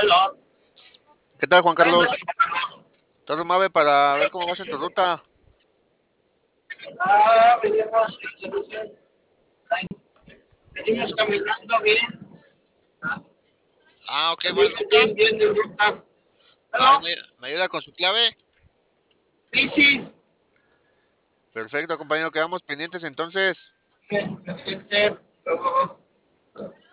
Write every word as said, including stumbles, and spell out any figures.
¿Qué tal, Juan Carlos? ¿Todo Mave para ver cómo vas en tu ruta? Ah, venimos, venimos caminando bien, Ah, ok, ¿va en venimos ruta? bien, bien de ruta. A ver, ¿Aló? ¿me, me ayuda con su clave? Sí, sí, Perfecto, compañero, quedamos pendientes entonces. gente, luego,